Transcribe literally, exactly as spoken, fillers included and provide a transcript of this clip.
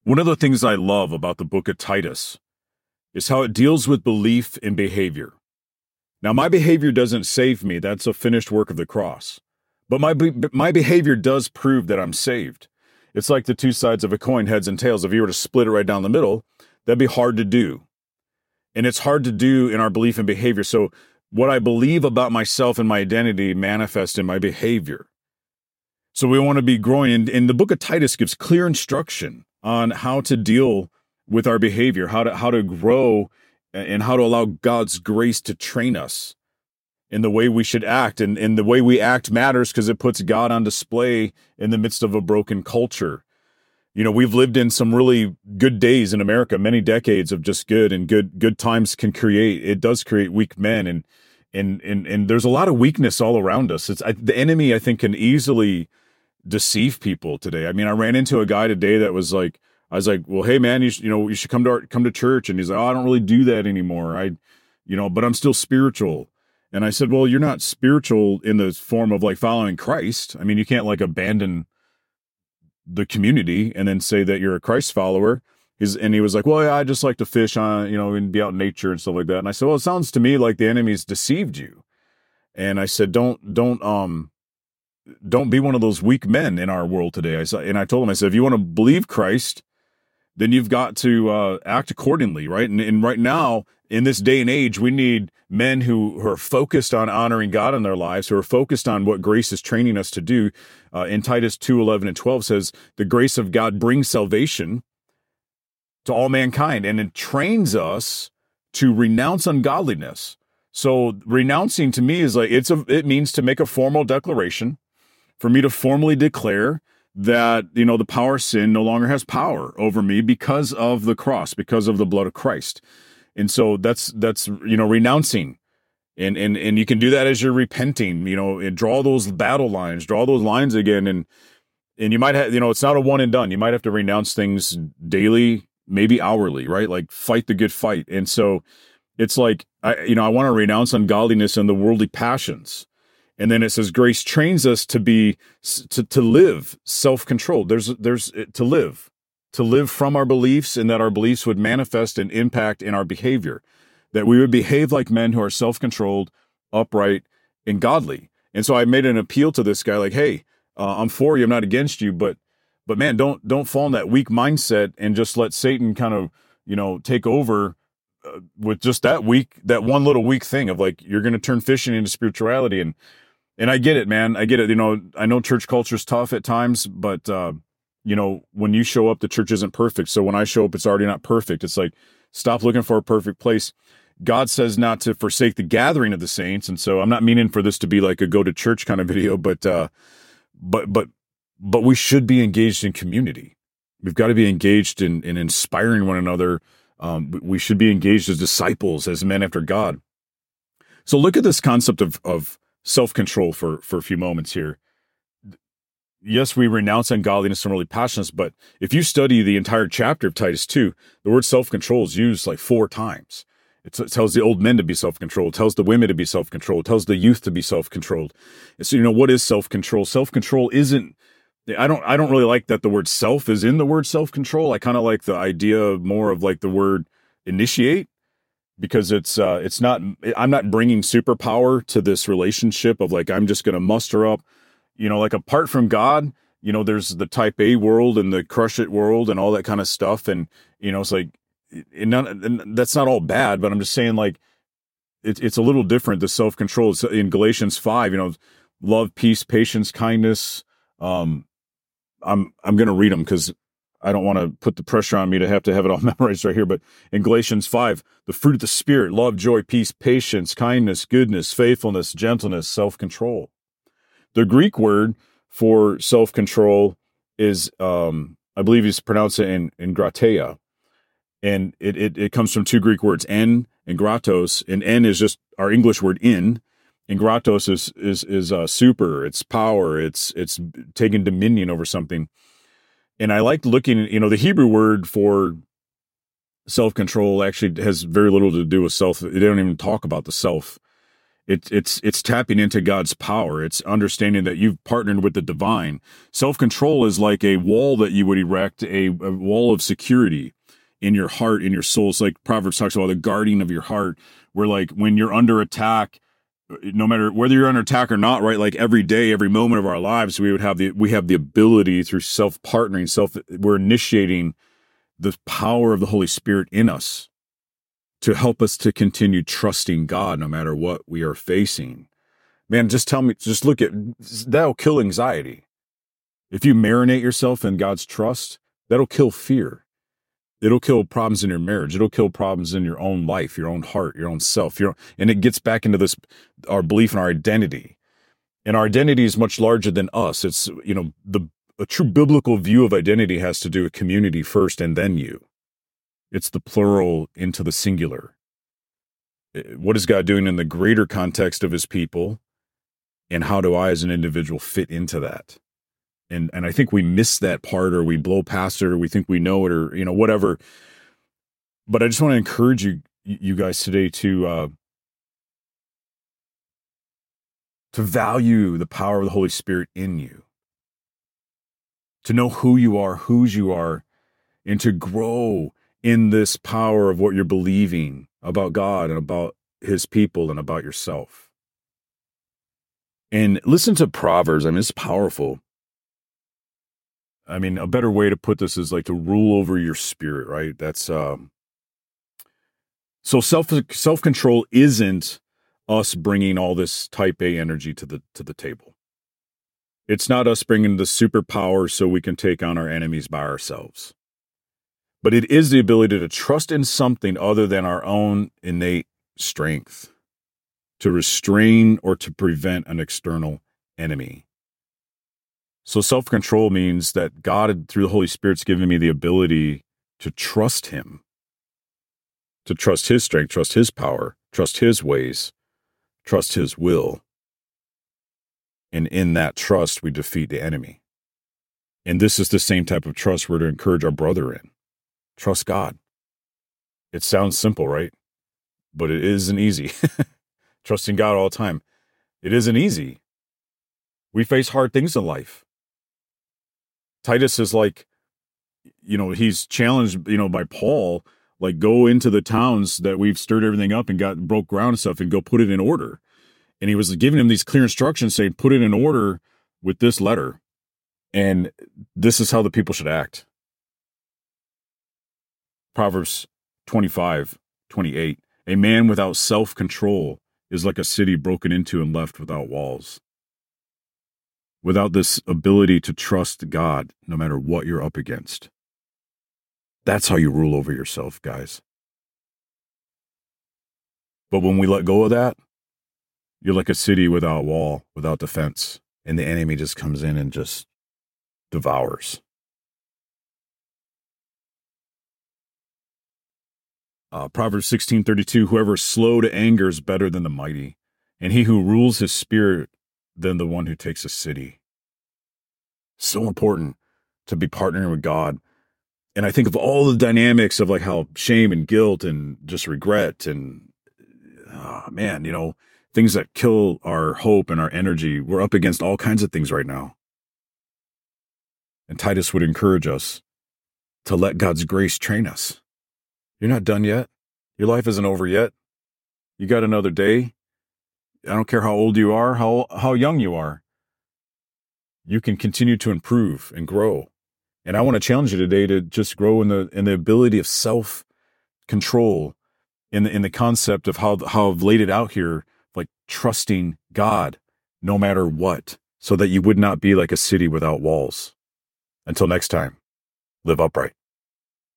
One of the things I love about the book of Titus is how it deals with belief and behavior. Now, my behavior doesn't save me. That's a finished work of the cross. But my be- my behavior does prove that I'm saved. It's like the two sides of a coin, heads and tails. If you were to split it right down the middle, that'd be hard to do. And it's hard to do in our belief and behavior. So what I believe about myself and my identity manifests in my behavior. So we want to be growing. And, and the book of Titus gives clear instruction on how to deal with our behavior, how to how to grow, and how to allow God's grace to train us in the way we should act. And, and the way we act matters because it puts God on display in the midst of a broken culture. You know, we've lived in some really good days in America, many decades of just good, and good good times can create, it does create weak men. And and and, and there's a lot of weakness all around us. It's I, the enemy, I think, can easily deceive people today. I mean, I ran into a guy today that was like, I was like, well, hey man, you should, you know, you should come to our, come to church. And he's like, oh, I don't really do that anymore. I, you know, but I'm still spiritual. And I said, well, you're not spiritual in the form of like following Christ. I mean, you can't like abandon the community and then say that you're a Christ follower. He's, and he was like, well, yeah, I just like to fish on, you know, and be out in nature and stuff like that. And I said, well, it sounds to me like the enemy's deceived you. And I said, don't, don't, um, don't be one of those weak men in our world today. I said, and I told him, I said, if you want to believe Christ, then you've got to uh, act accordingly, right? And, and right now, in this day and age, we need men who, who are focused on honoring God in their lives, who are focused on what grace is training us to do. Uh, in Titus two, eleven and twelve says, the grace of God brings salvation to all mankind, and it trains us to renounce ungodliness. So renouncing to me is like, it's a, it means to make a formal declaration, for me to formally declare that, you know, the power of sin no longer has power over me because of the cross, because of the blood of Christ. And so that's, that's, you know, renouncing. And, and, and you can do that as you're repenting, you know, and draw those battle lines, draw those lines again. And, and you might have, you know, it's not a one and done. You might have to renounce things daily, maybe hourly, right? Like fight the good fight. And so it's like, I, you know, I want to renounce ungodliness and the worldly passions. And then it says grace trains us to be, to, to live self-controlled. There's, there's to live, to live from our beliefs, and that our beliefs would manifest and impact in our behavior, that we would behave like men who are self-controlled, upright, and godly. And so I made an appeal to this guy, like, hey, uh, I'm for you, I'm not against you, but, but man, don't, don't fall in that weak mindset and just let Satan kind of, you know, take over uh, with just that weak, that one little weak thing of like, you're going to turn fishing into spirituality. And, And I get it, man. I get it. You know, I know church culture is tough at times, but, uh, you know, when you show up, the church isn't perfect. So when I show up, it's already not perfect. It's like, stop looking for a perfect place. God says not to forsake the gathering of the saints. And so I'm not meaning for this to be like a go to church kind of video, but, uh, but, but, but we should be engaged in community. We've got to be engaged in, in inspiring one another. Um, we should be engaged as disciples, as men after God. So look at this concept of, of, self-control for, for a few moments here. Yes, we renounce ungodliness and worldly passions, but if you study the entire chapter of Titus two, the word self-control is used like four times. It, t- it tells the old men to be self-controlled, it tells the women to be self-controlled, it tells the youth to be self-controlled. And so, you know, what is self-control? Self-control isn't, I don't, I don't really like that the word self is in the word self-control. I kind of like the idea more of like the word initiate. Because it's uh, it's not, I'm not bringing superpower to this relationship of like, I'm just going to muster up, you know, like apart from God, you know, there's the type A world and the crush it world and all that kind of stuff. And, you know, it's like, and, not, and that's not all bad, but I'm just saying like, it, it's a little different. The self-control is in Galatians five, you know, love, peace, patience, kindness. Um, I'm, I'm going to read them because I don't want to put the pressure on me to have to have it all memorized right here, but in Galatians five, the fruit of the Spirit, love, joy, peace, patience, kindness, goodness, faithfulness, gentleness, self-control. The Greek word for self-control is, um, I believe he's pronounced it in, in gratia. And it, it, it comes from two Greek words, en and gratos. And en is just our English word in, and gratos is, is, is uh, super, it's power, it's, it's taking dominion over something. And I like looking, you know, the Hebrew word for self-control actually has very little to do with self. They don't even talk about the self. It's it's it's tapping into God's power. It's understanding that you've partnered with the divine. Self-control is like a wall that you would erect, a, a wall of security in your heart, in your soul. It's like Proverbs talks about the guarding of your heart, where like when you're under attack, no matter whether you're under attack or not, right? Like every day, every moment of our lives, we would have the we have the ability through self-partnering, self we're initiating the power of the Holy Spirit in us to help us to continue trusting God no matter what we are facing. Man, just tell me, just look at, that'll kill anxiety. If you marinate yourself in God's trust, that'll kill fear. It'll kill problems in your marriage. It'll kill problems in your own life, your own heart, your own self. Your, and it gets back into this, our belief in our identity. And our identity is much larger than us. It's, you know, the a true biblical view of identity has to do with community first and then you. It's the plural into the singular. What is God doing in the greater context of his people? And how do I as an individual fit into that? And and I think we miss that part, or we blow past it, or we think we know it, or, you know, whatever. But I just want to encourage you, you guys today to, uh, to value the power of the Holy Spirit in you, to know who you are, whose you are, and to grow in this power of what you're believing about God and about his people and about yourself. And listen to Proverbs. I mean, it's powerful. I mean, a better way to put this is like to rule over your spirit, right? That's, um, so self, self-control isn't us bringing all this type A energy to the, to the table. It's not us bringing the superpower so we can take on our enemies by ourselves. But it is the ability to trust in something other than our own innate strength, to restrain or to prevent an external enemy. So self-control means that God, through the Holy Spirit's given me the ability to trust him, to trust his strength, trust his power, trust his ways, trust his will. And in that trust, we defeat the enemy. And this is the same type of trust we're to encourage our brother in. Trust God. It sounds simple, right? But it isn't easy. Trusting God all the time. It isn't easy. We face hard things in life. Titus is like, you know, he's challenged, you know, by Paul, like go into the towns that we've stirred everything up and got broke ground and stuff and go put it in order. And he was giving him these clear instructions saying, put it in order with this letter. And this is how the people should act. Proverbs twenty-five, twenty-eight. A man without self-control is like a city broken into and left without walls. Without this ability to trust God, no matter what you're up against. That's how you rule over yourself, guys. But when we let go of that, you're like a city without wall, without defense, and the enemy just comes in and just devours. Uh, Proverbs sixteen thirty-two, whoever is slow to anger is better than the mighty, and he who rules his spirit than the one who takes a city. So important to be partnering with God. And I think of all the dynamics of like how shame and guilt and just regret and, oh, man, you know, things that kill our hope and our energy. We're up against all kinds of things right now. And Titus would encourage us to let God's grace train us. You're not done yet. Your life isn't over yet. You got another day. I don't care how old you are, how how young you are. You can continue to improve and grow. And I want to challenge you today to just grow in the in the ability of self-control, in the in the concept of how how I've laid it out here, like trusting God no matter what, so that you would not be like a city without walls. Until next time, live upright.